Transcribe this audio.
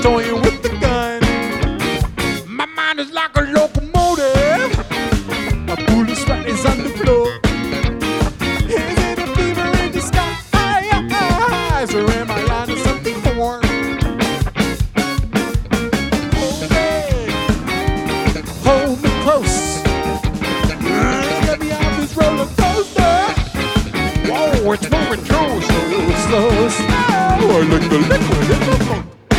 toying with the gun. My mind is like a locomotive. My bullet sweat is on the floor. Is it a fever in the sky? Or am I onto something more? Hold me close. Get me off this roller coaster. Whoa, it's moving too slow, slow, slow. Like the liquid in the